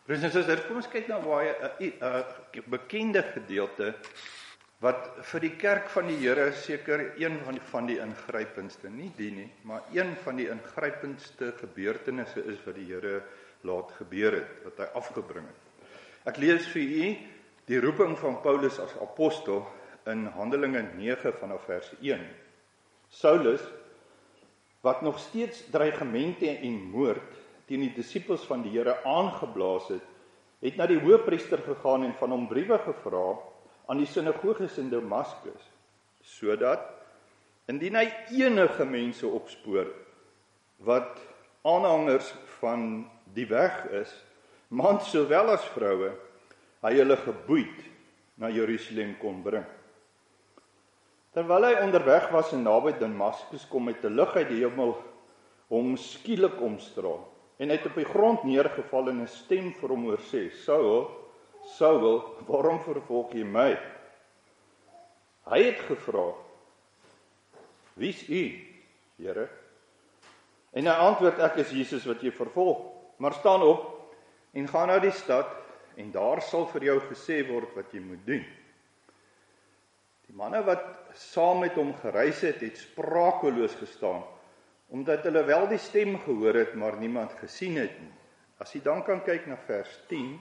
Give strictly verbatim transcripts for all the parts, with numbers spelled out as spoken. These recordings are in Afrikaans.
Broers en susters, kom ons kyk na baie 'n bekende gedeelte wat vir die kerk van die Here seker een van die, van die ingrypendste, nie die nie, maar een van die ingrypendste gebeurtenisse is wat die Here laat gebeur het, wat hy afgebring het. Ek lees vir u die roeping van Paulus as apostel in Handelinge nege vanaf vers een. Saulus, wat nog steeds dreigemente en moord teen die disippels van die Here aangeblaas het, het na die hoëpriester gegaan en van hom briewe gevra aan die sinagoges in Damaskus, sodat, indien hy enige mense opspoor, wat aanhangers van die weg is, mans sowel as vroue, hy hulle geboeid na Jerusalem kon bring. Terwyl hy onderweg was en naby Damaskus kom, met 'n lig uit die hemel hom skielik omstraal, en hy het op die grond neergeval en 'n stem vir hom hoor sê, Saul, Saul, waarom vervolg jy my? Hy het gevra, wie is u, Here? En hy antwoord, ek is Jesus wat jy vervolg, maar staan op en gaan na die stad, en daar sal vir jou gesê word wat jy moet doen. Die manne wat saam met hom gereis het, het sprakeloos gestaan, omdat hulle wel die stem gehoor het, maar niemand gesien het nie. As jy dan kan kyk na vers tien,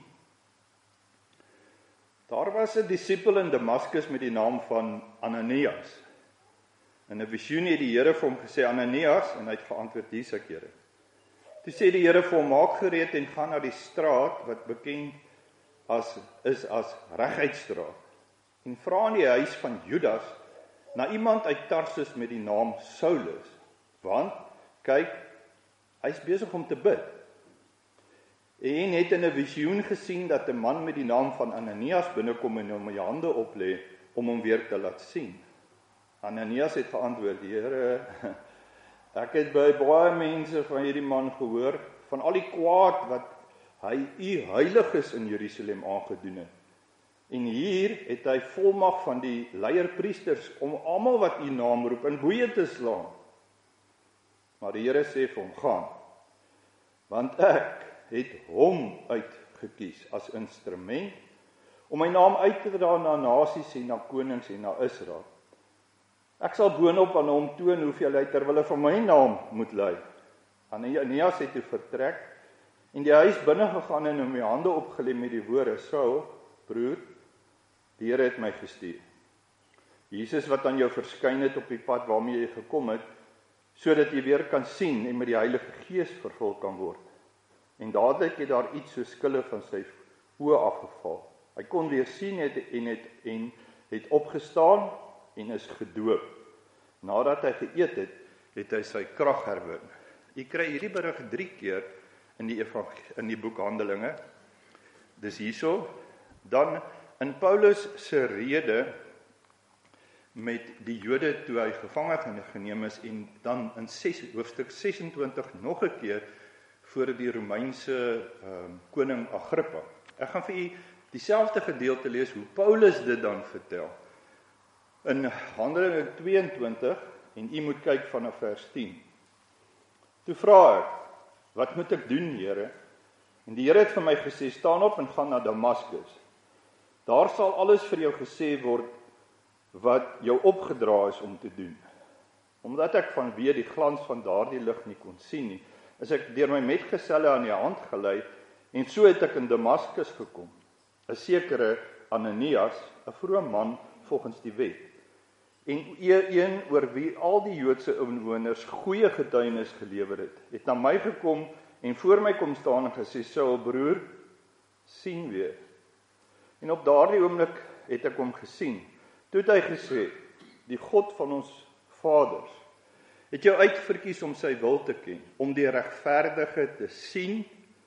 daar was 'n disipel in Damaskus met die naam van Ananias. In 'n visioen het die Here vir hom gesê, Ananias, en hy het geantwoord, hier is ek, Here. Toe sê die Here vir hom, maak gereed en gaan na die straat, wat bekend as, is as Reguitstraat, en vra in die huis van Judas, na iemand uit Tarsus met die naam Saulus, want, kyk, hy is besig om te bid. En het in 'n visioen gesien dat 'n man met die naam van Ananias binnekom en hom die hande oplê om hom weer te laat sien. Ananias het geantwoord, Here, ek het by baie mense van hierdie man gehoor, van al die kwaad wat hy u heiliges in Jerusalem aangedoen het. En hier het hy volmag van die leierpriesters om almal wat u naam roep in boeye te slaan. Maar die Here sê vir hom, gaan, want ek het hom uitgekies as instrument om my naam uit te dra na nasies en na konings en na Israel. Ek sal boonop aan hom toon hoeveel hy terwille van my naam moet ly. Ananias het toe vertrek en die huis binne gegaan en hom die hande opgelê met die woorde, Saul, broer, die Here het my gestuur. Jesus wat aan jou verskyn het op die pad waarmee jy gekom het, sodat jy weer kan sien en met die Heilige Gees vervul kan word. En dadelik het daar iets so skille van sy oë afgeval. Hy kon weer sien het, en, het, en het opgestaan en is gedoop. Nadat hy geëet het, het hy sy krag herwin. Jy kry hierdie berig drie keer in die, in die boek Handelinge. Dis hierso, dan in Paulus se rede met die Jode toe hy gevange geneem is, en dan in hoofstuk sesentwintig nog 'n keer voor die Romeinse um, koning Agrippa. Ek gaan vir u dieselfde gedeelte lees hoe Paulus dit dan vertel. In Handelinge tweeëntwintig, en u moet kyk vanaf vers tien. Toe vra ek, wat moet ek doen, Here? En die Here het vir my gesê, staan op en gaan na Damaskus. Daar sal alles vir jou gesê word wat jou opgedra is om te doen. Omdat ek vanweë die glans van daardie lig nie kon sien nie, is ek deur my metgeselle aan die hand gelei, en so het ek in Damaskus gekom. 'n sekere Ananias, 'n vrome man volgens die wet, en een oor wie al die Joodse inwoners goeie getuienis gelewer het, het na my gekom en voor my kom staan en gesê, Saul, broer, sien weer. En op daardie oomblik het ek hom gesien. Toe het hy gesê, die God van ons vaders het jou uitverkies om sy wil te ken, om die regverdige te sien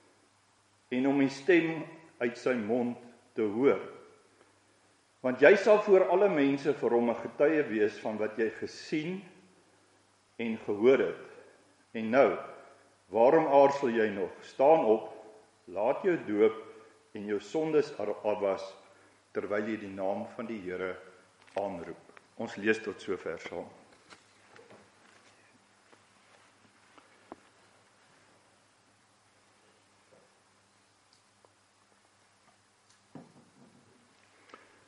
en om die stem uit sy mond te hoor. Want jy sal voor alle mense vir hom 'n getuie wees van wat jy gesien en gehoor het. En nou, waarom aarzel jy nog? Staan op, laat jou doop en jou sondes afwas, terwyl jy die naam van die Here aanroep. Ons lees tot sover saam.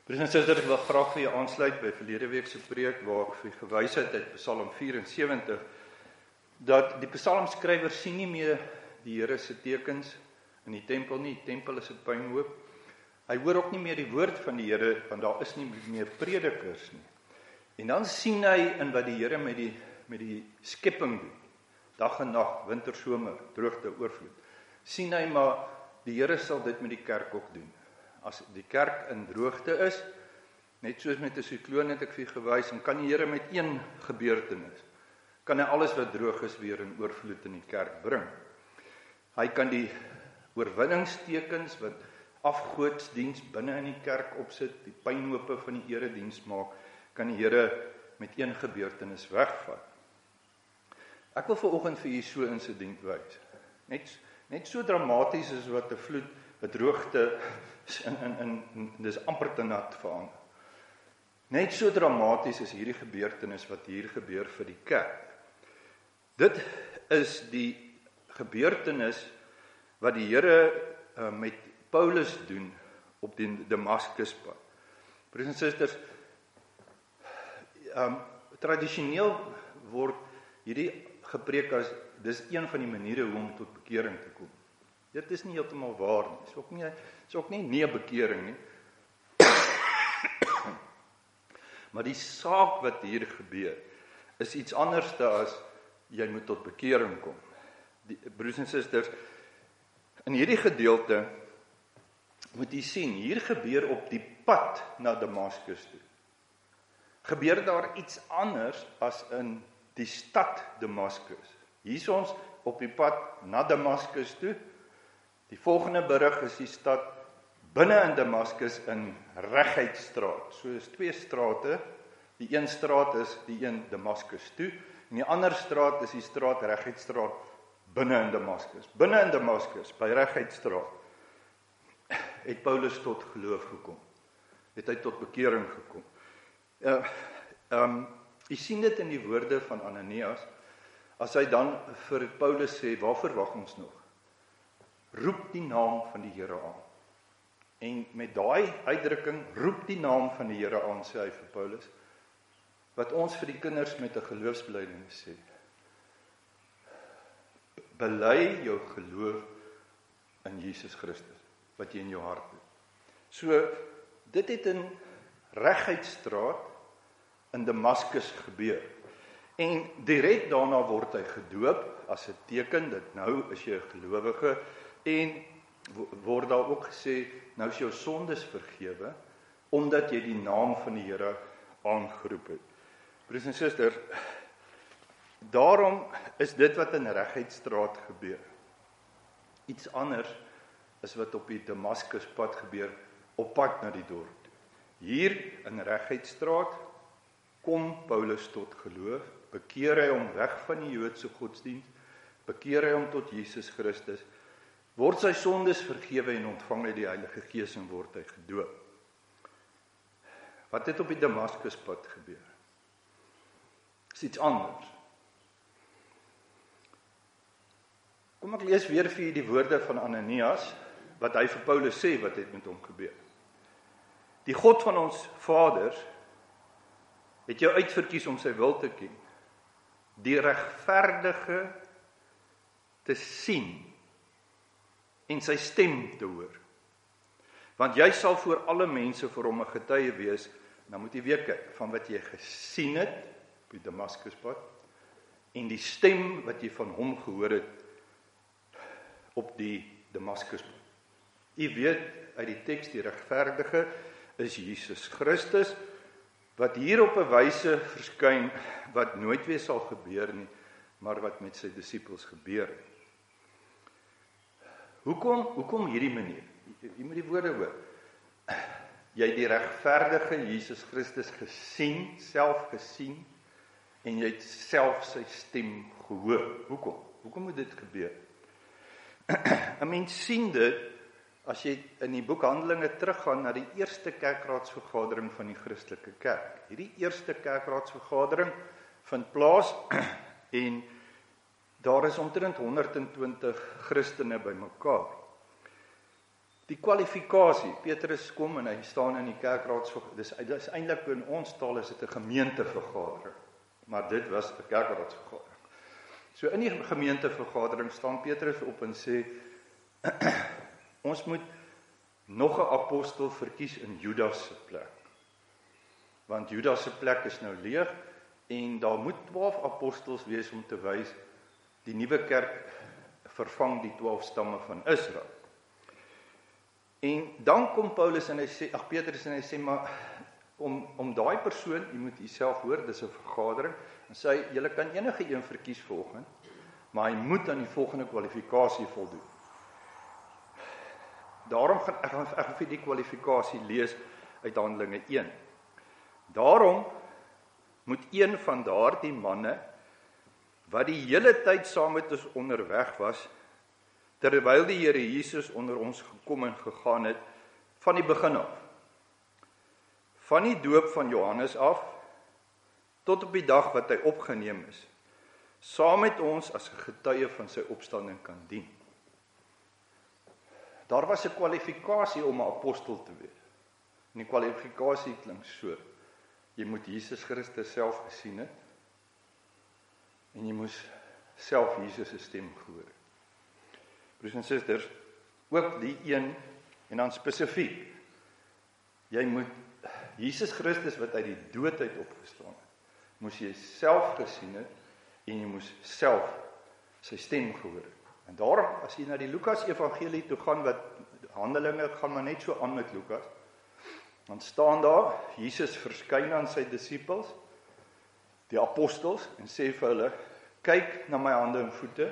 Broers en susters, ek wil graag vir julle aansluit by verlede week se preek waar ek vir julle gewys het uit Psalm vyf-en-sewentig dat die psalmskrywer sien nie meer die Here se tekens in die tempel nie. Die tempel is 'n puinhoop. Hy hoor ook nie meer die woord van die Here want daar is nie meer predikers nie. En dan sien hy in wat die Here met die met die skepping doen. Dag en nag, winter, somer, droogte, oorvloed. Sien hy maar die Here sal dit met die kerk ook doen. As die kerk in droogte is, net soos met 'n sikloon het ek vir gewys, dan kan die Here met een gebeurtenis, kan hy alles wat droog is weer in oorvloed in die kerk bring. Hy kan die oorwinningstekens wat afgodsdiens binne in die kerk opsit, die pynhope van die erediens maak, kan die Here met een gebeurtenis wegvat. Ek wil vanoggend vir julle so 'n insident wys. Net net so dramaties as wat 'n vloed, 'n droogte in in in dis amper te nat verander. Net so dramaties is hierdie gebeurtenis wat hier gebeur vir die kerk. Dit is die gebeurtenis wat die Here uh, met Paulus doen op die Damaskuspad. Broers en susters, um, tradisioneel word hierdie gepreek as dis een van die maniere hoe om tot bekering te kom. Dit is nie heeltemal waar nie. Dis ook nie, is ook nie nie 'n bekering nie. Maar die saak wat hier gebeur is iets anders as jy moet tot bekering kom. Die broers en susters, in hierdie gedeelte moet jy sien, hier gebeur op die pad na Damaskus toe. Gebeur daar iets anders as in die stad Damaskus. Hier is ons op die pad na Damaskus toe. Die volgende berig is die stad binne in Damaskus in Reguitstraat. So is twee strate. Die een straat is die een Damaskus toe en die ander straat is die straat Reguitstraat binne in Damaskus. Binne in Damaskus by Reguitstraat het Paulus tot geloof gekom. Het hy tot bekering gekom. Uh, um, jy sien dit in die woorde van Ananias as hy dan vir Paulus sê, waar verwag ons nog? Roep die naam van die Here aan. En met daai uitdrukking, roep die naam van die Here aan, sê hy vir Paulus, wat ons vir die kinders met 'n geloofsbelijdenis sê. Bely jou geloof in Jesus Christus, wat jy in jou hart het. So, dit het in Reguitstraat in Damaskus gebeur. En direk daarna word hy gedoop as 'n teken dat nou is jy 'n gelowige en word daar ook gesê nou is jou sondes vergewe omdat jy die naam van die Here aangeroep het. Broers en susters, daarom is dit wat in Reguitstraat gebeur iets anders as wat op die Damaskuspad gebeur op pad na die dorp toe. Hier in Reguitstraat kom Paulus tot geloof, bekeer hy hom weg van die Joodse godsdienst, bekeer hy hom tot Jesus Christus, word sy sondes vergewe en ontvang hy die Heilige Gees en word hy gedoop. Wat het op die Damaskuspad gebeur? Is iets anders. Kom ek lees weer vir julle die woorde van Ananias, wat hy vir Paulus sê wat het met hom gebeur. Die God van ons vaders het jou uitverkies om sy wil te ken, die regverdige te sien en sy stem te hoor. Want jy sal voor alle mense vir hom 'n getuie wees, dan moet jy weer kyk van wat jy gesien het op die Damaskuspad en die stem wat jy van hom gehoor het op die Damaskuspad. Jy weet uit die teks die regverdige is Jesus Christus, wat hier op 'n wyse verskyn wat nooit weer sal gebeur nie, maar wat met sy disippels gebeur het. Hoekom, hoekom hierdie manier? Jy moet die woorde hoor. Jy het die regverdige Jesus Christus gesien, self gesien, en jy het self sy stem gehoor. Hoekom? Hoekom moet dit gebeur? 'n Mens sien dit as jy in die boek Handelinge teruggaan na die eerste kerkraadsvergadering van die Christelike kerk. Hierdie eerste kerkraadsvergadering vind plaas en daar is omtrent honderd en twintig Christene bymekaar. Die kwalifikasie, Petrus kom en hy staan in die kerkraadsvergadering, dis, dis eintlik in ons taal is dit 'n gemeentevergadering, maar dit was 'n kerkraadsvergadering. So in die gemeentevergadering staan Petrus op en sê, ons moet nog 'n apostel verkies in Judas se plek. Want Judas se plek is nou leeg, en daar moet twaalf apostels wees om te wys, die nuwe kerk vervang die twaalf stamme van Israel. En dan kom Paulus en hy sê, ag Petrus en hy sê, maar om, om daai persoon, jy moet jouself hoor, dis 'n vergadering, en sê hy, julle kan enige een verkies volgens, maar hy moet aan die volgende kwalifikasie voldoen. Daarom gaan ek gaan ek vir die kwalifikasie lees uit Handelinge een. Daarom moet een van daardie manne, wat die hele tyd saam met ons onderweg was, terwyl die Here Jesus onder ons gekom en gegaan het, van die begin af, van die doop van Johannes af, tot op die dag wat hy opgeneem is, saam met ons as 'n getuie van sy opstanding kan dien. Daar was 'n kwalifikasie om 'n apostel te wees. En die kwalifikasie klink so: jy moet Jesus Christus self gesien het, en jy moes self Jesus se stem gehoor het. Broers en susters, ook die een, en dan spesifiek, jy moet Jesus Christus wat uit die dood uit opgestaan het, moes jy self gesien het, en jy moes self sy stem gehoor het. En daarom, as jy na die Lukas evangelie toe gaan, wat Handelinge gaan maar net so aan met Lukas, dan staan daar, Jesus verskyn aan sy disippels, die apostels, en sê vir hulle, kyk na my hande en voete,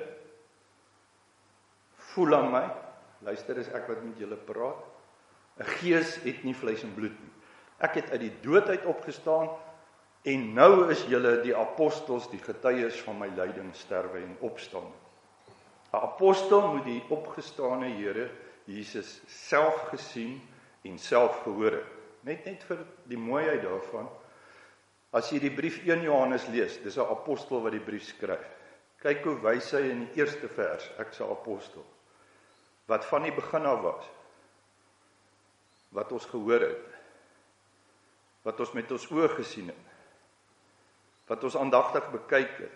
voel aan my, luister is ek wat met julle praat, 'n gees het nie vleis en bloed nie. Ek het uit die dood uit opgestaan, en nou is julle die apostels, die getuies van my lyding, sterwe en opstaan. 'n Apostel moet die opgestane Here Jesus self gesien en self gehoor het. Net net vir die mooiheid daarvan, as jy die brief een Johannes lees, dis 'n apostel wat die brief skryf. Kyk hoe wys hy in die eerste vers, ek se apostel, wat van die begin af was, wat ons gehoor het, wat ons met ons oë gesien het, wat ons aandagtig bekyk het,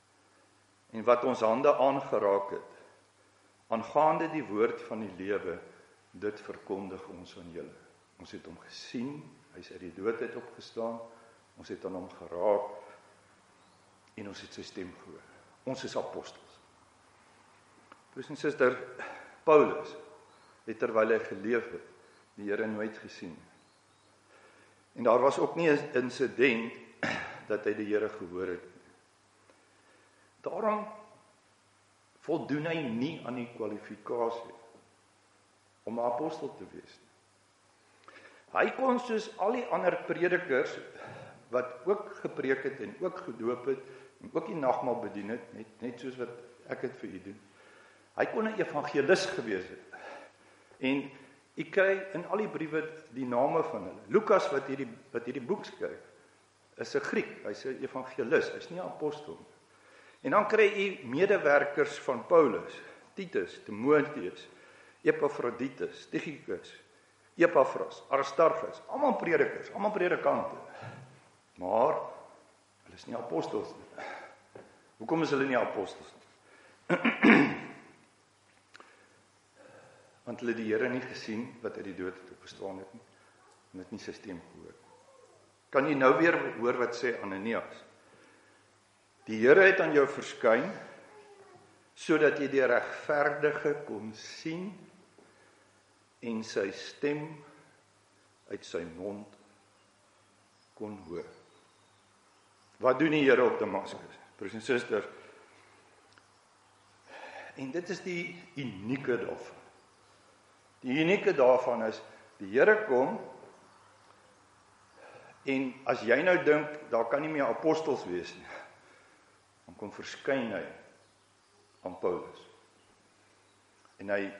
en wat ons hande aangeraak het, aangaande die woord van die lewe, dit verkondig ons aan julle. Ons het hom gesien, hy is uit die dood uit opgestaan, ons het aan hom geraak, en ons het sy stem gehoor. Ons is apostels. Broers en susters, Paulus het terwyl hy geleef het, die Here nooit gesien. En daar was ook nie 'n insident dat hy die Here gehoor het. Daarom voldoen hy nie aan die kwalifikasie om 'n apostel te wees nie. Hy kon soos al die ander predikers wat ook gepreek het en ook gedoop het en ook die nagmaal bedien het, net, net soos wat ek het vir u doen. Hy kon 'n evangelis gewees het. En u kry in al die briewe die name van hulle. Lukas wat hierdie wat hierdie boek skryf, is 'n Griek, hy's 'n evangelis, hy's nie 'n apostel nie. En dan kry u medewerkers van Paulus, Titus, Timoteus, Epaphroditus, Tychicus, Epaphras, Aristarchus, almal predikers, almal predikante. Maar hulle is nie apostels nie. Hoekom is hulle nie apostels nie? Want hulle die Here nie gesien wat uit die dood het opgestaan het nie, en het nie sy stem gehoor. Kan jy nou weer hoor wat sê Ananias? Die Here het aan jou verskyn, sodat jy die regverdige kon sien, en sy stem uit sy mond kon hoor. Wat doen die Here op Damaskus? Broers en susters, en dit is die unieke daarvan. Die unieke daarvan is, die Here kom, en as jy nou dink, daar kan nie meer apostels wees nie, dan kom verskyn hy aan Paulus. En hy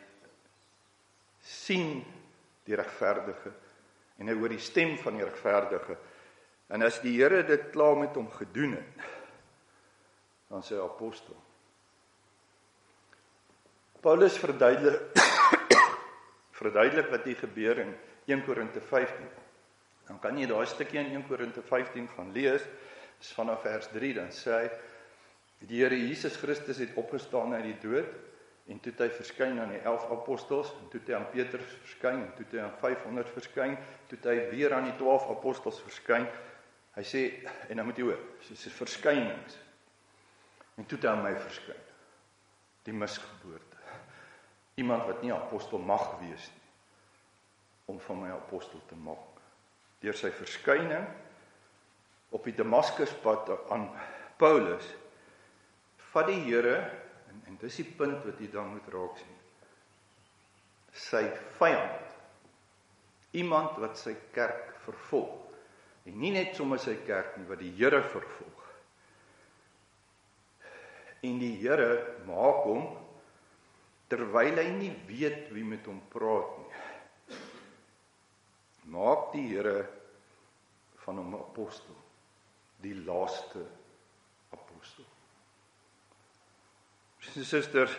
sien die regverdige, en hy hoor die stem van die regverdige, en as die Here dit klaar met hom gedoen het, dan sê hy apostel. Paulus verduidelik, verduidelik wat hier gebeur in een Korinte vyftien. Dan kan jy daai stukkie in een Korinte vyftien gaan lees, is vanaf vers drie, dan sê hy, die Here Jesus Christus het opgestaan uit die dood, en toe het hy verskyn aan die elf apostels, en toe het hy aan Petrus verskyn, en toe het hy aan vyfhonderd verskyn, toe het hy weer aan die twaalf apostels verskyn. Hy sê, en dan moet jy hoor, dis 'n verskynings. En toe het hy aan my verskyn. Die misgeboorte. Iemand wat nie apostel mag wees nie, om van my apostel te maak. Deur sy verskyning op die Damaskuspad aan Paulus, vat die Here, en, en dis die punt wat jy dan moet raak sien, sy vyand, iemand wat sy kerk vervolg, en nie net sommer sy kerk nie, wat die Here vervolg, en die Here maak hom, terwyl hy nie weet wie met hom praat nie, maak die Here van hom 'n apostel, die laaste apostel. Broers en susters,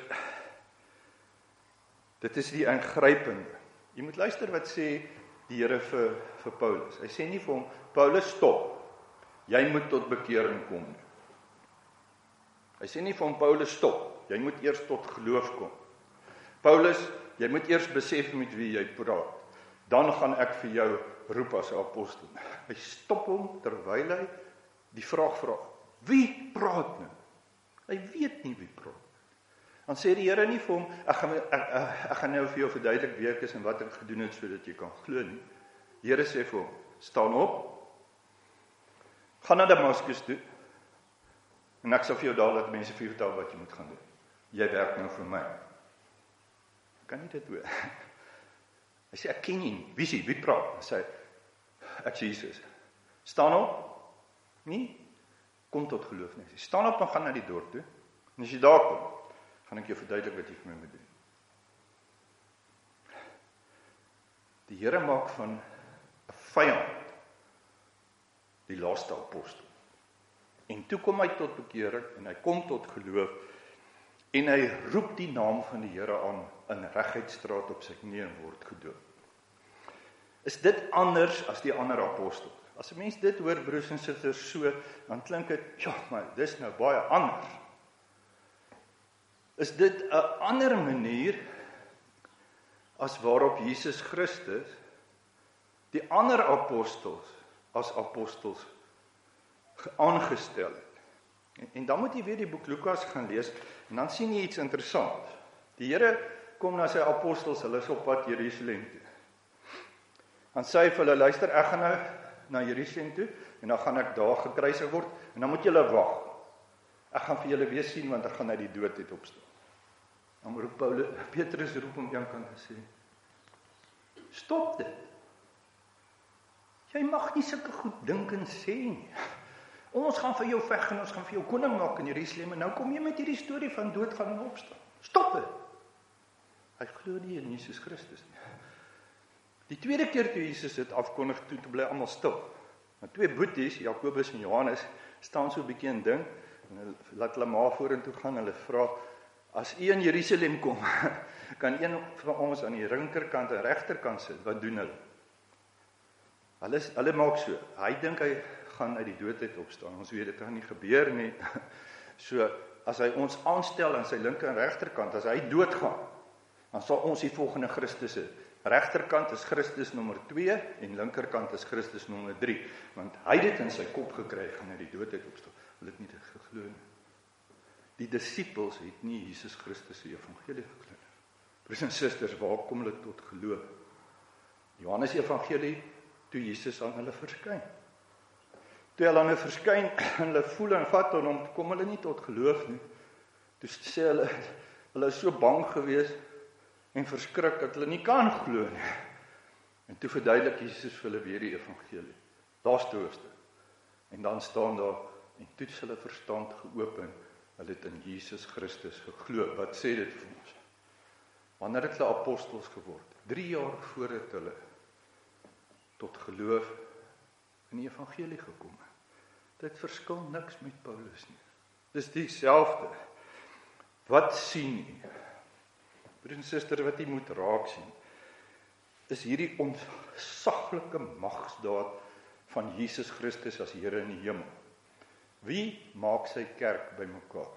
dit is die ingrypende. Jy moet luister wat sê die Here vir, vir Paulus. Hy sê nie vir hom, Paulus stop, jy moet tot bekering kom nie. Hy sê nie vir hom, Paulus stop, jy moet eers tot geloof kom. Paulus, jy moet eers besef met wie jy praat. Dan gaan ek vir jou roep as 'n apostel. Hy stop hom terwyl hy die vraag vra. Wie praat nou? Hy weet nie wie praat. Dan sê die Here nie vir hom, ek gaan, ek, ek, ek gaan nou vir jou verduidelik wie ek is en wat ek gedoen het sodat jy kan glo nie. Die Here sê vir hom, staan op, gaan na Damaskus toe, en ek sal vir jou daar laat mense vir jou vertel wat jy moet gaan doen. Jy werk nou vir my. Kan nie dit hoor. Hy sê, ek ken nie, wie sê, wie praat? Hy sê, ek sê Jesus. Staan op, nie, kom tot geloof nie. Hy sê, staan op en gaan na die dorp toe, en as jy daar kom, gaan ek jou verduidelik wat jy vir my moet doen. Die Here maak van 'n vyand die laaste apostel. En toe kom hy tot bekering, en hy kom tot geloof, en hy roep die naam van die Here aan in Reguitstraat op sy knie en word gedoop. Is dit anders as die ander apostels? As 'n mens dit hoor, broers en susters, so, dan klink dit, ja, maar dis nou baie anders. Is dit 'n ander manier as waarop Jesus Christus die ander apostels as apostels aangestel het? En, en dan moet jy weer die boek Lukas gaan lees, en dan sien jy iets interessant. Die Here kom na sy apostels, hulle is op pad Jerusalem toe. Dan sê hy vir hulle, luister, ek gaan nou na Jerusalem toe, en dan gaan ek daar gekruisig word, en dan moet julle wag. Ek gaan vir julle weer sien, want ek gaan uit die dood uit opstaan. Dan roep Paulus, Petrus roep om een kant te sê, stop dit. Jy mag nie sulke goed dink en sê nie. Ons gaan vir jou veg en ons gaan vir jou koning maak in Jerusalem, en nou kom jy met hierdie storie van doodgaan en opstaan. Stop dit. Hy glo nie in Jesus Christus nie. Die tweede keer toe Jesus dit afkondig, toe, toe bly almal stil. Maar twee boeties, Jakobus en Johannes, staan so 'n bietjie en dink, en hulle laat hulle maar vorentoe gaan, hulle vra, as u in Jerusalem kom, kan een van ons aan die linkerkant en regterkant sit, wat doen hulle? Hulle, hulle maak so, hy dink hy gaan uit die dood uit opstaan, ons weet dit gaan nie gebeur nie, so, as hy ons aanstel aan sy linker en regterkant, as hy doodgaan, dan sal ons die volgende Christus hê. Regterkant is Christus nommer twee, en linkerkant is Christus nommer drie, want hy het dit in sy kop gekry, gaan uit die dood uit opstaan, hulle het nie dit geglo nie. Die disippels het nie Jesus Christus se evangelie geglo nie. Broers en susters, waar kom hulle tot geloof? Johannes evangelie, toe Jesus aan hulle verskyn. Toe hulle aan hulle verskyn, en hulle voel en vat aan hom, kom hulle nie tot geloof nie. Toe sê hulle, hulle is so bang gewees, en verskrik, dat hulle nie kan glo nie. En toe verduidelik Jesus vir hulle weer die evangelie. Daar's die hoofstuk. En dan staan daar, en toe is hulle verstand geopen, hulle het in Jesus Christus geglo. Wat sê dit vir ons? Wanneer het hulle apostels geword? Drie jaar voordat hulle tot geloof in die evangelie gekom het. Dit verskil niks met Paulus nie. Dis dieselfde. Wat sien jy? Broers en susters, wat jy moet raak sien, is hierdie ontsaglike magsdaad van Jesus Christus as Here in die hemel. Wie maak sy kerk bymekaar?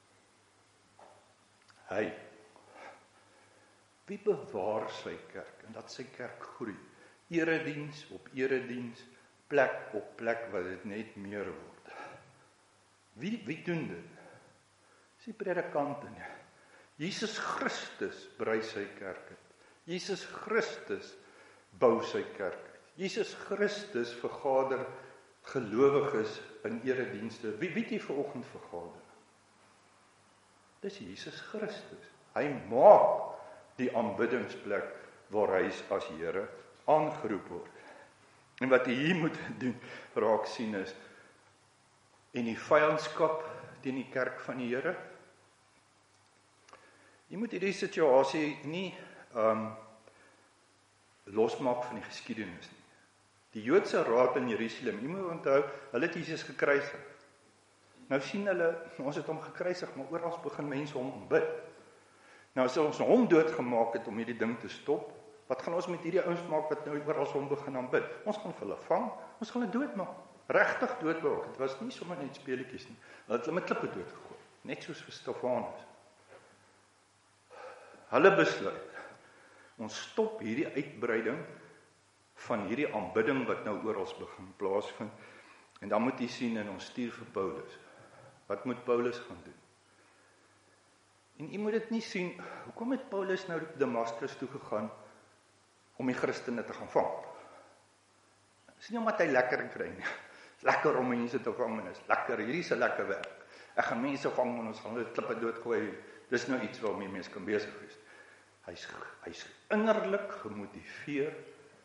Hy. Wie bewaar sy kerk en dat sy kerk groei? Erediens op erediens, plek op plek wat dit net meer word. Wie, wie doen dit? Dis die predikante nie. Jesus Christus brei sy kerk uit. Jesus Christus bou sy kerk uit. Jesus Christus vergader gelowiges in eredienste. Wie weet jy vanoggend vergader? Dis Jesus Christus. Hy maak die aanbiddingsplek waar hy as Here aangeroep word. En wat jy hier moet doen, raak sien is, en die vyandskap teen die kerk van die Here. Jy moet hierdie situasie nie um, losmaak van die geskiedenis nie. Die Joodse raad in Jerusalem, jy moet onthou, hulle het Jesus gekruisig. Nou sien hulle, ons het hom gekruisig, maar oral begin mense hom aanbid. Nou as ons hom doodgemaak het om hierdie ding te stop, wat gaan ons met hierdie ouens maak wat nou oral hom begin aanbid? Ons gaan vir hulle vang, ons gaan hulle doodmaak. Regtig doodmaak. Dit was nie sommer net speletjies nie. Hulle het hulle met klippe doodgegooi, net soos vir Stefanus. Hulle besluit, ons stop hierdie uitbreiding van hierdie aanbidding wat nou oral begin plaasvind. En dan moet jy sien en ons stuur vir Paulus. Wat moet Paulus gaan doen? En jy moet dit nie sien, hoekom het Paulus nou Damaskus toe gegaan om die Christene te gaan vang? Dis nie omdat hy lekker kry nie. Dis lekker om mense te vang en is lekker, hierdie is 'n lekker werk. Ek gaan mense vang en ons gaan hulle klippe doodgooi. Dis nou iets waarmee mense kan besig wees. Hy's hy's innerlik gemotiveer.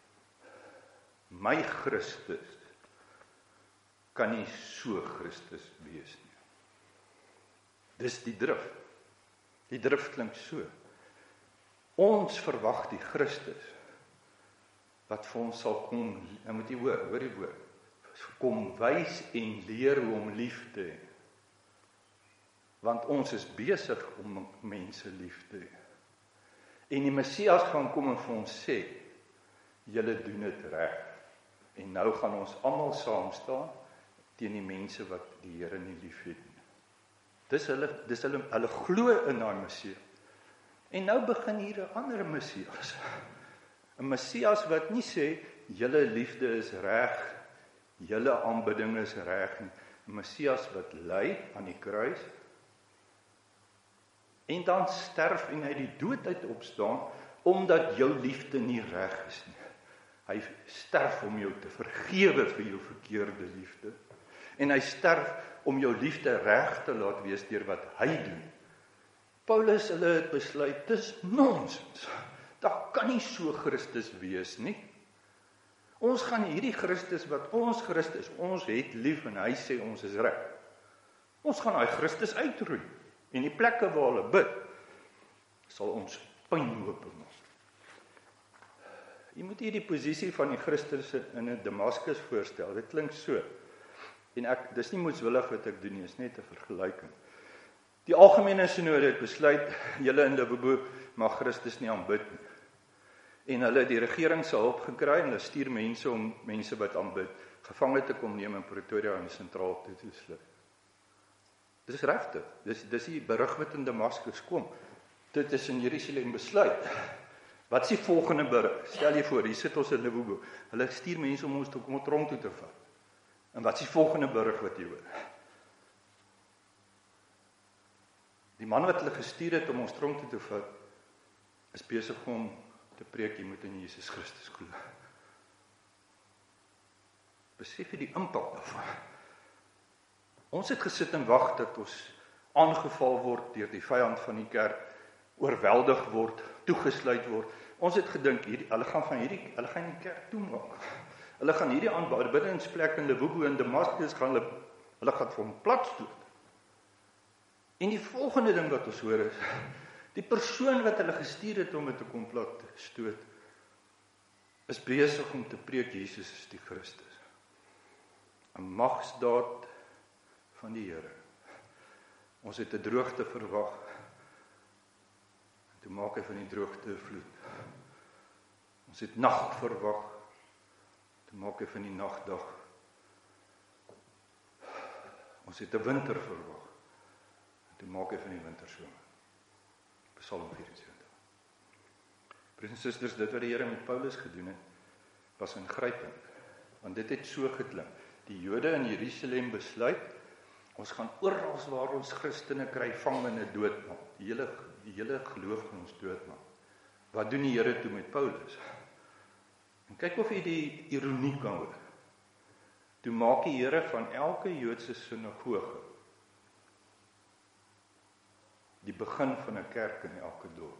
My Christus kan nie so Christus wees nie. Dis die drif. Die drif klink so. Ons verwag die Christus wat vir ons sal kom, en moet jy hoor, hoor die woord, kom wys en leer hoe om lief te hê. Want ons is besig om mense lief te hê. En die Messias gaan kom en vir ons sê, julle doen dit reg. En nou gaan ons almal saam staan teen die mense wat die Here nie liefhet nie. Dis hulle, dis hulle, hulle glo in daai Messias. En nou begin hier 'n ander Messias. 'n Messias wat nie sê, julle liefde is reg, julle aanbidding is reg nie. 'n Messias wat ly aan die kruis, en dan sterf en hy die dood uit opstaan, omdat jou liefde nie reg is nie. Hy sterf om jou te vergewe vir jou verkeerde liefde. En hy sterf om jou liefde reg te laat wees deur wat hy doen. Paulus, hulle het besluit, dis nonsens. Daar kan nie so Christus wees nie. Ons gaan hierdie Christus wat ons Christus, ons het lief en hy sê ons is reg. Ons gaan daai Christus uitroei. En die plekke waar hulle bid, sal ons pynhoop maak. Jy moet hier die posisie van die Christus in 'n Damaskus voorstel. Dit klink so. En ek, dis nie moetswillig wat ek doen nie, is net 'n vergelyking. Die algemene sinode het besluit, julle in Liverpool mag Christus nie aanbid nie. En hulle het die regering se hulp gekry en hulle stuur mense om mense wat aanbid, gevange te kom neem in Pretoria en sentraal toe te sluit. Dis regtig. Dis dis die berig wat in Damaskus kom. Dit is in Jerusalem besluit. Wat is die volgende berig? Stel jy voor, hier sit ons in Liverpool. Hulle stuur mense om ons te kom tronk toe te vat. En wat is die volgende berig wat jy hoor? Die man wat hulle gestuur het om ons tronk toe te vat, is besig om te preek, jy moet in Jesus Christus glo. Besef jy die impak daarvan? Ons het gesit en wag dat ons aangeval word deur die vyand van die kerk, oorweldig word, toegesluit word. Ons het gedink, hierdie, hulle gaan van hierdie, hulle gaan die kerk toemaak. Hulle gaan hierdie aanbiddingsplek in Liverpool en Damaskus gaan hulle, hulle gaan vir hom platstoot. En die volgende ding wat ons hoor is, die persoon wat hulle gestuur het om dit te kom plat stoot, is besig om te preek Jesus is die Christus. 'n Magsdaad van die Here. Ons het 'n droogte verwag. Toe maak hy van die droogte 'n vloed. Ons het nag verwag, toe maak hy van die nagdag. Ons het 'n winter verwag, toe maak hy van die wintersomer. Psalm vyf en sewentig. Broers en susters, dit wat die Here met Paulus gedoen het, was ingrypend, want dit het so geklink. Die Jode in Jerusalem besluit, ons gaan oral waar ons Christene kry, vang en doodmaak. Die hele, die hele geloof van ons doodmaak. Wat doen die Here toe met Paulus? En kyk of jy die ironie kan hoor. Toe maak die Here van elke Joodse sinagoge die begin van 'n kerk in elke dorp.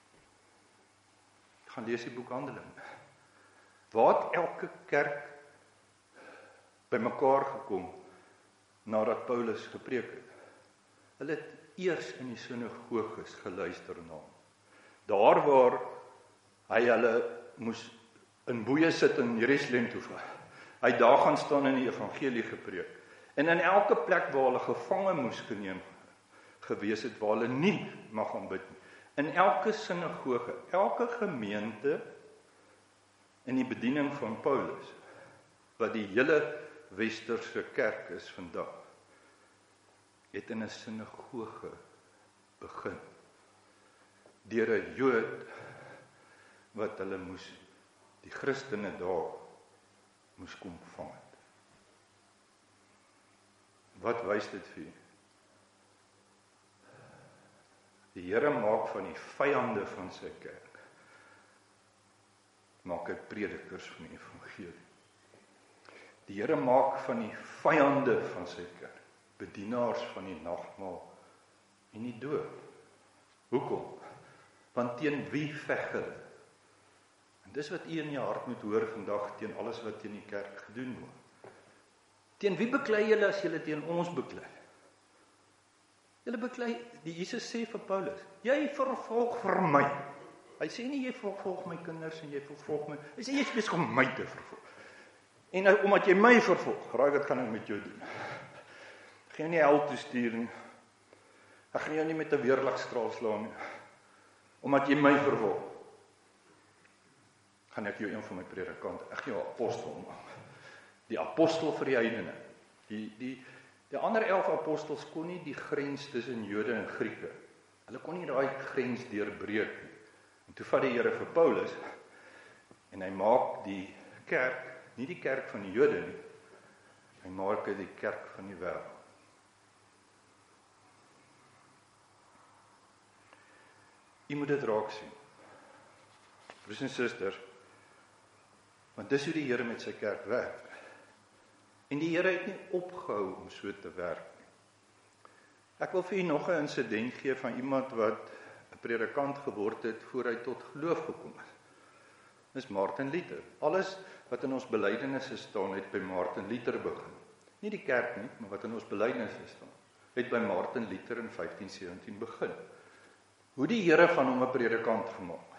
Gaan lees die boek Handelinge. Waar het elke kerk bymekaar gekom nadat Paulus gepreek het? Hulle het eers in die sinagoges geluister na hom. Daar waar hy hulle moes in boeye sit in Jerusalem toe vat. Hy daar gaan staan in die evangelie gepreek. En in elke plek waar hulle gevange moes geneem gewees het, waar hulle nie mag aanbid nie. In elke sinagoge, elke gemeente in die bediening van Paulus, wat die hele westerse kerk is vandag, het in 'n sinagoge begin. Deur 'n Jood wat hulle moes, die Christene daar moes kom vang het. Wat wys dit vir u? Die Here maak van die vyande van sy kerk, maak hy predikers van die evangelie. Die Here maak van die vyande van sy kerk, bedienaars van die nagmaal en die dood. Hoekom? Want teen wie veg hulle? En dis wat u in jou hart moet hoor vandag teen alles wat teen die kerk gedoen word. Teen wie beklei julle as julle teen ons beklei? Julle beklei, die Jesus sê vir Paulus, jy vervolg vir my. Hy sê nie jy vervolg my kinders en jy vervolg my, hy sê jy is besig om my te vervolg. En nou, omdat jy my vervolg, raai wat gaan ek met jou doen? Ek gaan jou nie hel toe stuur nie. Ek gaan jou nie met 'n weerligstraal slaan nie. Omdat jy my vervolg, gaan ek jou een van my predikante, ek gaan jou apostel maak. Die apostel vir die heidene. Die, die, die ander elf apostels kon nie die grens tussen Jode en Grieke. Hulle kon nie daai grens deurbreek nie. En toe vat die Here vir Paulus, en hy maak die kerk, nie die kerk van die Jode nie, hy maak dit die kerk van die wêreld. U moet dit raak sien. Broers en susters, want dis hoe die Here met sy kerk werk. En die Here het nie opgehou om so te werk nie. Ek wil vir u nog 'n insident gee van iemand wat 'n predikant geword het voor hy tot geloof gekom het. Dis Martin Luther. Alles wat in ons belydenisse staan het by Martin Luther begin. Nie die kerk nie, maar wat in ons belydenisse staan, het by Martin Luther in vyftien sewentien begin. Hoe die Here van hom 'n predikant gemaak.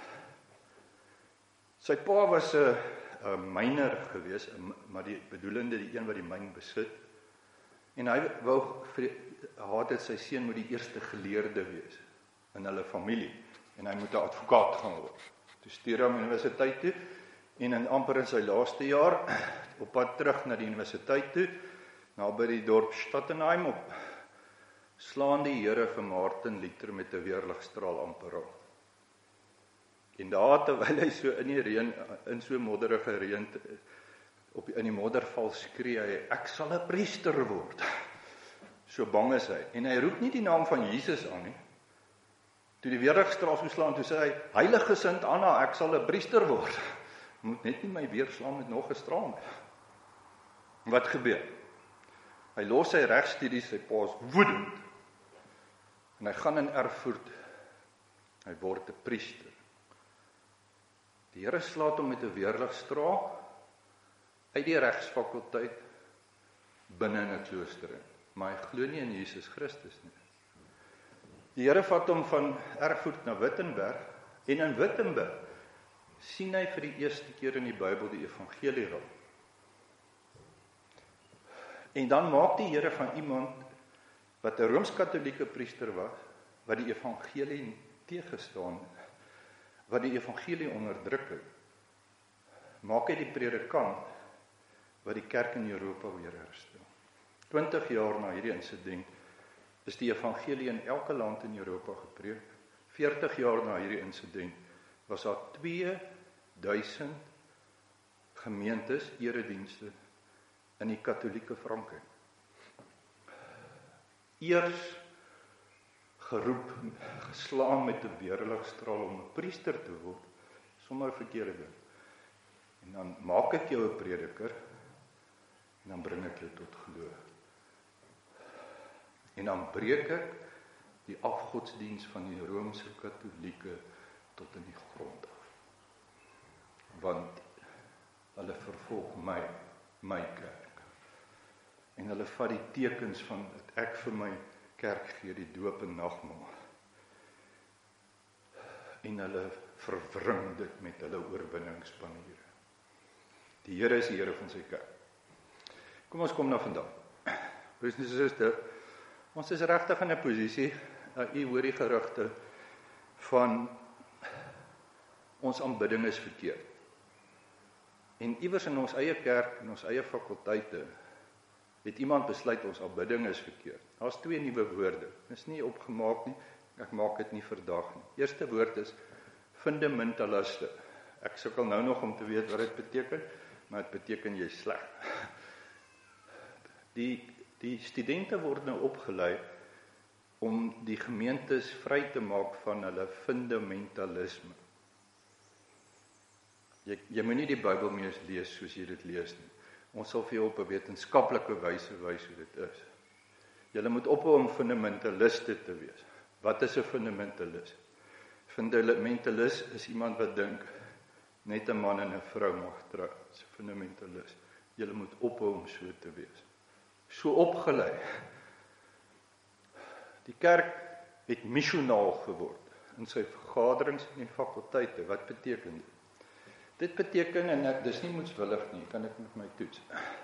Sy pa was 'n 'n myner gewees, maar die bedoelende die een wat die myn besit. En hy wou haat dit sy seun moet die eerste geleerde wees in hulle familie en hy moet 'n advokaat gaan word. Toe stuur hy hom universiteit toe en in amper in sy laaste jaar op pad terug na die universiteit toe, naby die dorp Stadtenheim op, slaan die Here vir Martin Luther met 'n weerligstraal amper op. En daar terwyl hy so in die reën, in so modderige reën op in die modderval skree hy, ek sal 'n priester word. So bang is hy. En hy roep nie die naam van Jesus aan nie. Toe die weerligstraal so slaan, toe sê hy, heilige Sint Anna, ek sal 'n priester word. Moet net nie my weerslaan met nog 'n straal nie. Wat gebeur? Hy los sy regstudies, sy pa is woedend. En hy gaan in Erfurt. Hy word 'n priester. Die Here slaat hom met 'n weerligstraal uit die regsfakulteit binne in 'n klooster in. Maar hy glo nie in Jesus Christus nie. Die Here vat hom van Erfurt na Wittenberg en in Wittenberg sien hy vir die eerste keer in die Bybel die evangelie raak. En dan maak die Here van iemand wat 'n Rooms-Katolieke priester was, wat die evangelie teëgestaan het, wat die evangelie onderdruk het, maak hy die predikant wat die kerk in Europa weer herstel. twintig jaar na hierdie insident is die evangelie in elke land in Europa gepreek. veertig jaar na hierdie insident was daar twee duisend gemeentes, eredienste in die katholieke Frankryk. Eers geroep, geslaan met 'n weerligstraal om 'n priester te word, sommer 'n verkeerde ding. En dan maak ek jou 'n prediker, en dan bring ek jou tot geloof. En dan breek ek die afgodsdiens van die Romeinse Katolieke tot in die grond af. Want hulle vervolg my, my kerk. En hulle vat die tekens van dat ek vir my kerk gee, die doop en nagmaal. En hulle verwring dit met hulle oorwinningspaniere. Die Here is die Here van sy kerk. Kom ons kom na vandag. Broers en susters, ons is regtig in 'n posisie, uh, u hoor die gerugte van ons aanbidding is verkeerd. En iewers in ons eie kerk en ons eie fakulteite het iemand besluit ons aanbidding is verkeerd. Daar's twee nuwe woorde. Dit is nie opgemaak nie. Ek maak dit nie vandag nie. Eerste woord is fundamentaliste. Ek sukkel nou nog om te weet wat dit beteken, maar dit beteken jy sleg. Die die studente word nou opgelei om die gemeentes vry te maak van hulle fundamentalisme. Jy, jy moet nie die Bybel meer lees soos jy dit lees nie. Ons sal vir jou op 'n wetenskaplike wyse wys hoe dit is. Jy moet ophou om fundamentaliste te wees. Wat is 'n fundamentalist? Fundamentalist is iemand wat dink net 'n man en 'n vrou mag trou. Dis 'n fundamentalist. Jy moet ophou om so te wees. So opgelei. Die kerk het missionaal geword in sy vergaderings en fakulteite. Wat beteken dit? Dit beteken, en ek, dis nie moetswillig nie, kan ek met my toets.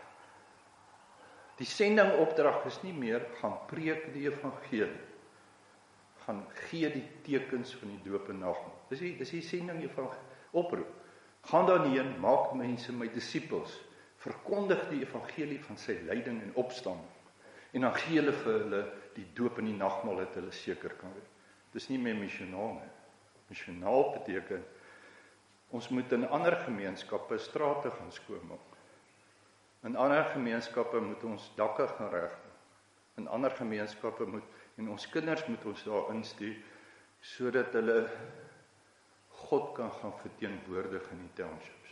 Die sendingopdrag is nie meer gaan preek die evangelie, gaan gee die tekens van die doop en nagmaal. Dis die, dis die sending van oproep. Gaan daarheen, maak mense my disippels, verkondig die evangelie van sy lyding en opstanding, en dan gee hulle vir hulle die doop en die nagmaal dat hulle seker kan wees. Dis nie meer missionaal nie. Missionaal beteken ons moet in ander gemeenskappe strate gaan skoonmaak. In ander gemeenskappe moet ons dakke gaan regmaak. In ander gemeenskappe moet en ons kinders moet ons daar instuur sodat hulle God kan gaan verteenwoordig in die townships.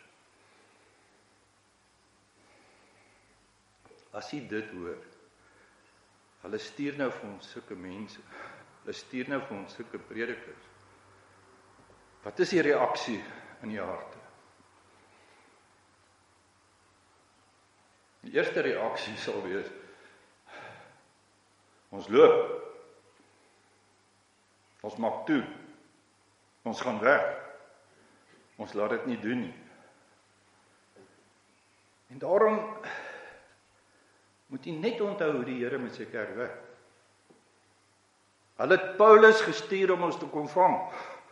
As jy dit hoor, hulle stuur nou vir ons sulke mense. Hulle stuur nou vir ons sulke predikers. Wat is die reaksie in die harte? Die eerste reaksie sal wees, ons loop, ons maak toe, ons gaan weg, ons laat dit nie doen nie. En daarom moet jy net onthou hoe die Here met sy kerk werk. Hulle het Paulus gestuur om ons te kom vang.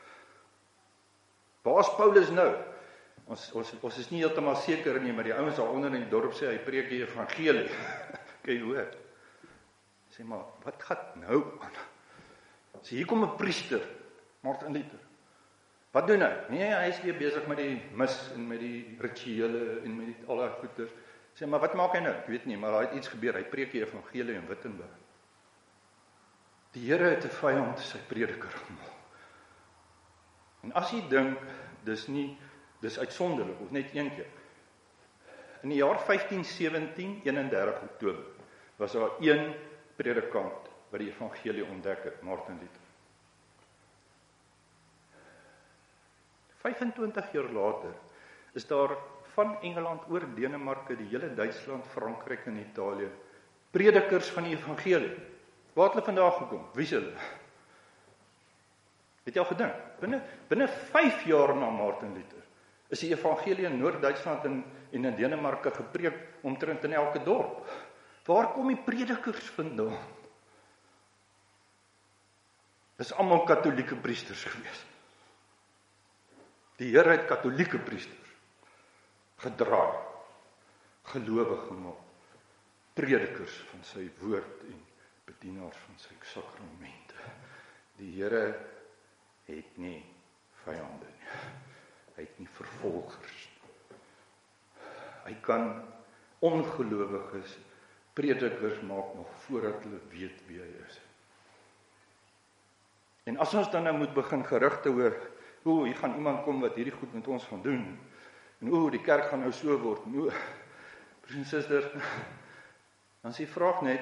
Waar is Paulus nou? Ons, ons, ons is nie heeltemal seker nie, maar die ouens daar onder in die dorp sê, hy preek die evangelie. Kan jy hoor? Sê maar, wat gaan nou aan? Sê, hier kom 'n priester, Martin Luther. Wat doen hy? Nee, hy is weer besig met die mis en met die rituele en met die al daai goeders. Sê, maar wat maak hy nou? Ek weet nie, maar daar het iets gebeur. Hy preek die evangelie in Wittenberg. Die Here het 'n vyand sy prediker gemaak. En as jy dink, dis nie, dis uitsonderlik, of net een keer. In die jaar vyftien sewentien, eenendertig Oktober, was daar een predikant wat die evangelie ontdek het, Martin Luther. vyfentwintig jaar later is daar van Engeland oor Denemarke, die hele Duitsland, Frankryk en Italië, predikers van die evangelie. Waar het hulle vandag gekom? Wie is hulle? Het jy al gedink? Binne, binne vyf jaar na Martin Luther is die evangelie in Noord-Duitsland en, en in Denemarke gepreek omtrent in elke dorp. Waar kom die predikers vandaan? Dis almal katholieke priesters gewees. Die Here het katholieke priesters. gedraai, gelowig gemaak, predikers van sy woord en bedienaars van sy sakramente. Die Here het nie vyande nie. Hy het nie vervolgers nie. Hy kan ongelowiges predikers maak nog voordat hulle weet wie hy is. En as ons dan nou moet begin gerugte hoor, o, hier gaan iemand kom wat hierdie goed met ons gaan doen, en o, die kerk gaan nou so word, en o, broers en susters, dan is die vraag net,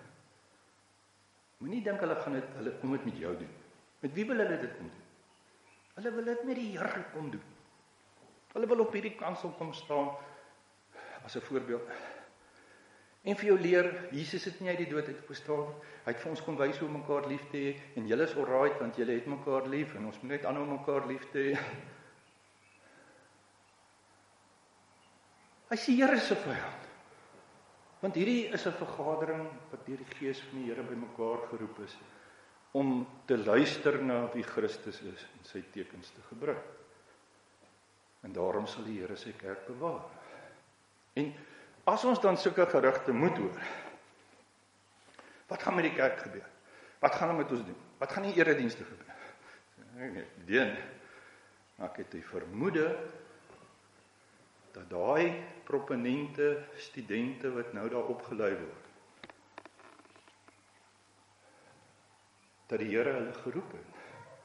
moenie dink hulle gaan dit, hulle kom dit met jou doen. Met wie wil hulle dit kom doen? Hulle wil dit met die Here kom doen. Hulle wil op hierdie kansel kom staan, as 'n voorbeeld, en vir jou leer, Jesus het nie uit die dood uitgestaan, hy het vir ons kom wys hoe mekaar lief te hê, en julle is alright, want julle het mekaar lief, en ons moet net aanhou mekaar lief te hê. Hy sê Here se vyand. Want hierdie is 'n vergadering wat deur die Gees van die Here bymekaar geroep is, om te luister na wie Christus is en sy tekens te gebruik. En daarom sal die Here sy kerk bewaar. En as ons dan sulke gerugte moet hoor, wat gaan met die kerk gebeur? Wat gaan met ons doen? Wat gaan die eredienste gebeur? Nee, nee, ek het die vermoede dat daai proponente, studente wat nou daar opgelei word, dat die Here hulle geroep het.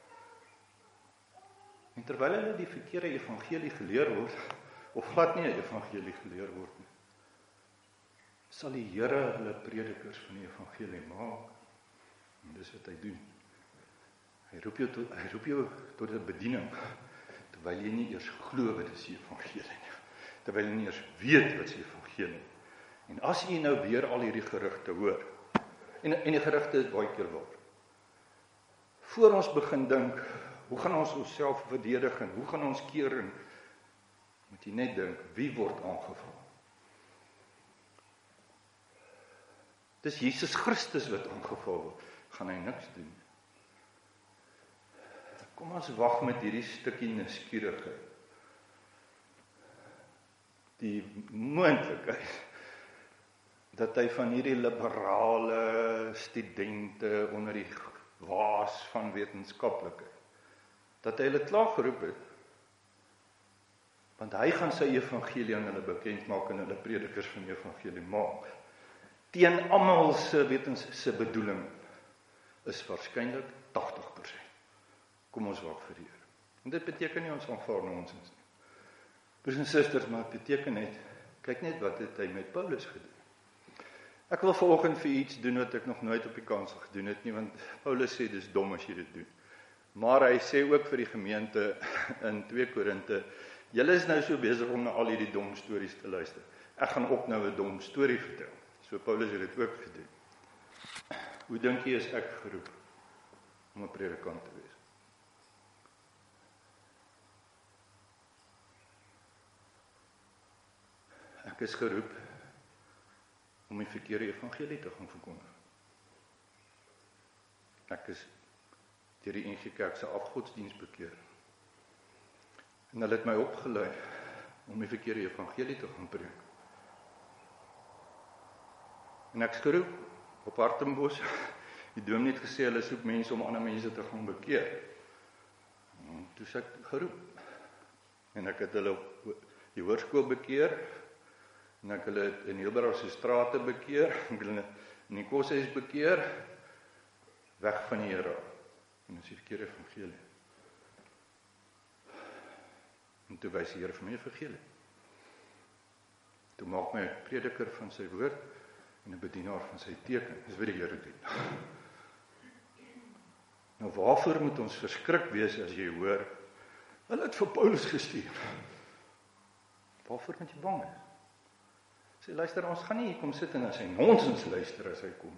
En terwyl hulle die verkeerde evangelie geleer word, of glad nie 'n evangelie geleer word nie, sal die Here hulle predikers van die evangelie maak. En dis wat hy doen. Hy roep jou tot, hy roep jou tot 'n bediening, terwyl jy nie eers glo wat is die evangelie nie. Terwyl jy nie eers weet wat is die evangelie. En as jy nou weer al hierdie gerugte hoor, en, en die gerugte is baie keer waar, voor ons begin dink, hoe gaan ons onsself verdedig en hoe gaan ons keer, en moet jy net dink, wie word aangeval? Dis Jesus Christus wat aangeval word, gaan hy niks doen. Kom ons wag met hierdie stukkie nuuskierigheid. Die moontlikheid dat hy van hierdie liberale studente onder die waas van wetenskaplikheid, dat hy hulle klaar geroep het, want hy gaan sy evangelie aan hulle bekend maak en hulle predikers van die evangelie maak. Teen almal se wetens se bedoeling is waarskynlik tagtig persent. Kom ons wag vir die Here. En dit beteken nie ons aanvaar nonsens nie. Broers en susters, maar dit beteken net, kyk net wat het hy met Paulus gedoen. Ek wil vanoggend vir iets doen wat ek nog nooit op die kansel gedoen het nie, want Paulus sê dis dom as jy dit doen. Maar hy sê ook vir die gemeente in twee Korinte, julle is nou so besig om na al hierdie dom stories te luister. Ek gaan ook nou 'n dom storie vertel. So Paulus het dit ook gedoen. Hoe dink jy is ek geroep om 'n predikant te wees? Ek is geroep om die verkeerde evangelie te gaan verkondig. Ek is deur die N G Kerk se afgodsdiens bekeer. En hulle het my opgelei om die verkeerde evangelie te gaan preek. En ek is geroep op Hartenbos. Die dominee het gesê hulle soek mense om ander mense te gaan bekeer. En toe is ek geroep. En ek het hulle op die hoërskool bekeer. En ek hulle in Hilberaw se strate bekeer, ek hulle in die koshuis bekeer, weg van die Here. En dis die verkeerde evangelie. En toe wys die Here vir my evangelie. Toe maak my 'n prediker van sy woord en 'n bedienaar van sy teken. Dis wat die Here doen. Nou waarvoor moet ons verskrik wees as jy hoor, hulle het vir Paulus gestuur. Waarvoor moet jy bang wees? Sê, luister, ons gaan nie hier kom sit en as hy nonsens luister as hy kom.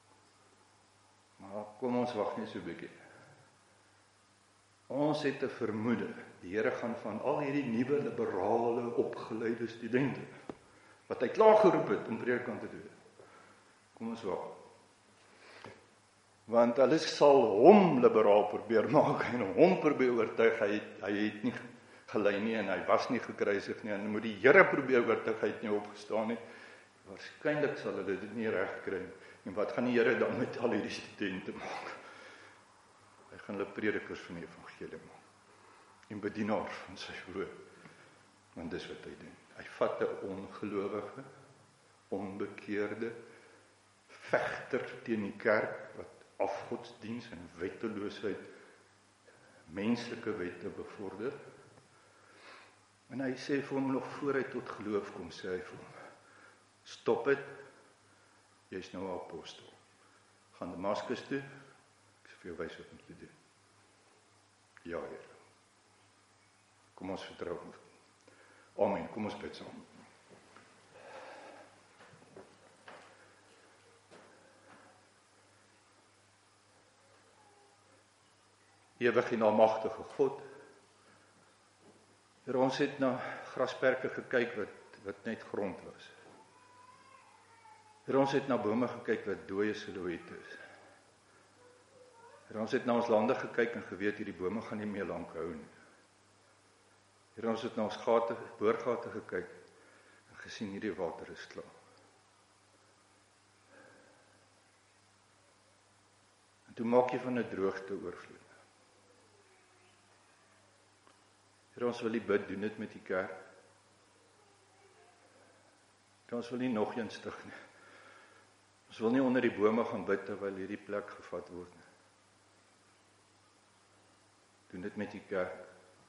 Maar kom ons wag net so 'n bietjie. Ons het 'n vermoede, die Here gaan van al hierdie nuwe liberale opgeleide studente, wat hy klaar geroep het om predikant te doen. Kom ons wag. Want hulle sal hom liberaal probeer maak en hom probeer oortuig, hy, hy het nie gelei nie en hy was nie gekruisig nie en moet die Here probeer oortuig hy het nie opgestaan nie. Waarskynlik sal hulle dit nie reg kry nie. En wat gaan die Here dan met al hierdie studente maak? Hy gaan hulle predikers van die evangelie maak en bedienaars van sy woord. Want dis wat hy doen. Hy vat 'n ongelowige, onbekeerde vegter teen die kerk wat afgodsdiens en wetteloosheid, menslike wette bevorder. En hy sê vir hom nog voor hy tot geloof kom, sê hy vir hom, stop dit, jy is nou 'n apostel. Gaan Damaskus toe, ek sê vir jou wys wat om te doen. Ja, Here. Kom ons vertrou hom. Amen, kom ons bid saam. Ewige en almagtige God, Here, ons het na grasperke gekyk wat, wat net grond was. Here, ons het na bome gekyk wat dooie silhouette is. Here, ons het na ons lande gekyk en geweet hierdie bome gaan nie meer lank hou nie. Here, ons het na ons gate, boorgate gekyk en gesien hierdie water is klaar. En toe maak jy van 'n droogte oorvloed. Here, ons wil nie bid, doen dit met die kerk. Here, ons wil nie nog een stig nie. Ons wil nie onder die bome gaan bid terwyl hierdie plek gevat word nie. Doen dit met die kerk.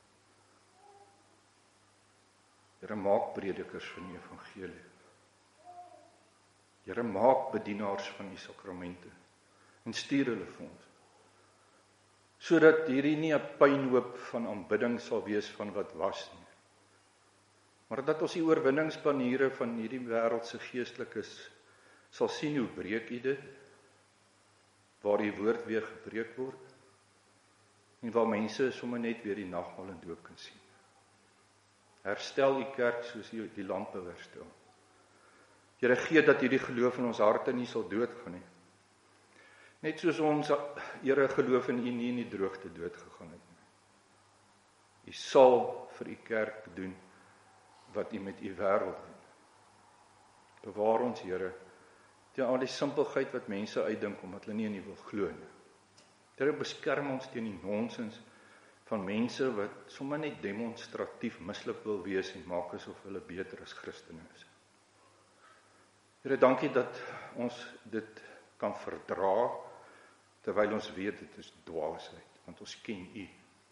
Here, maak predikers van die evangelie. Here, maak bedienaars van die sakramente en stuur hulle vir ons. Sodat hierdie nie 'n pynhoop van aanbidding sal wees van wat was nie. Maar dat ons die oorwinningspaniere van hierdie wêreld se geestelikes sal sien hoe breek U dit, waar die woord weer gebreek word, en waar mense sommer net weer die nagmaal en doop kan sien. Herstel U kerk soos U die lampe herstel. Here, gee dat hierdie geloof in ons harte nie sal doodgaan nie. Net soos ons, Here, geloof in U nie in die droogte dood gegaan het nie. U sal vir U kerk doen wat U met U wêreld doen. Bewaar ons, Here, teen al die simpelheid wat mense uitdink omdat hulle nie in U wil glo nie. Here, beskerm ons teen die nonsens van mense wat sommer net demonstratief mislik wil wees en maak asof hulle beter as Christene is. Here, dankie dat ons dit kan verdra, terwyl ons weet dit is dwaasheid, want ons ken U.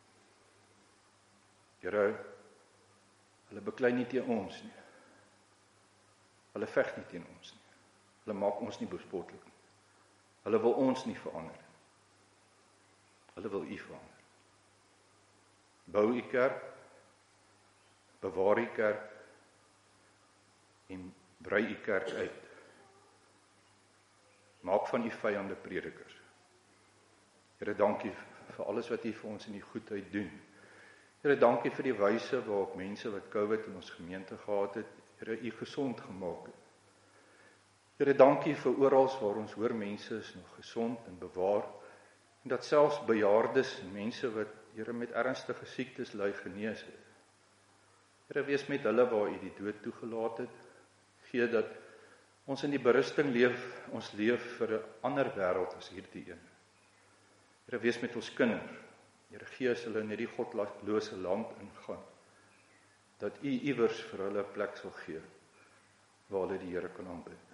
Here, hulle beklei nie teen ons nie. Hulle veg nie teen ons nie. Hulle maak ons nie bespotlik nie. Hulle wil ons nie verander nie. Hulle wil U verander. Bou U kerk, bewaar U kerk en brei U kerk uit. Maak van U vyande predikers. Here, dankie vir alles wat U vir ons in die goedheid doen. Here, dankie vir die wyse waarop mense wat COVID in ons gemeente gehad het, Here, U gesond gemaak het. Here, dankie vir oral waar ons hoor mense is nog gesond en bewaar, en dat selfs bejaardes en mense wat, Here, met ernstige siektes ly genees het. Here, wees met hulle waar U die dood toegelaat het. Gee dat ons in die berusting leef, ons leef vir 'n ander wêreld as hierdie een. Here, wees met ons kinders. Here, gee as hulle in hierdie godlose land ingaan, dat U iewers vir hulle 'n plek sal gee waar hulle die Here kan aanbid.